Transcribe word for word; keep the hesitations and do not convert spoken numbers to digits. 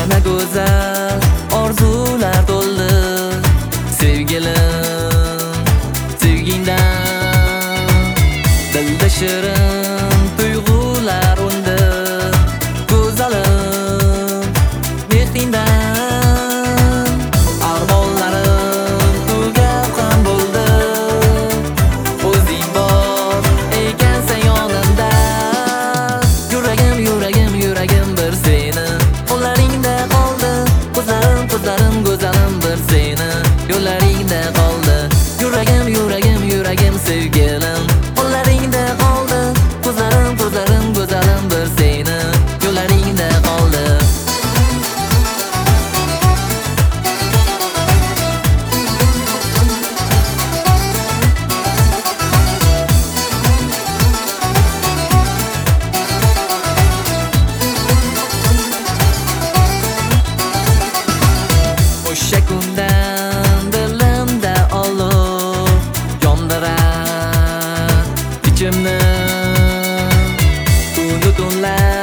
Ne güzel orzular to'ldi sevgilim, sevgingdan dilda shirin tuyg'ular undi go'zalim mehringdan armonlarim tugab ham bo'ldi o'zing bor ekansan yonimda yuragim yuragim yuragim bir seni qo'llaringda qoldi ko'zlarim ko'zlarim go'zalim bir seni yo'llaringda qoldi yuragim yuragim yuragim sevgilim qo'llaringda qoldi ko'zlarim ko'zlarim go'zalim bir seni yo'llaringda qoldi o'sha kundan dilimda olov yondirar ichimni tunu tunlar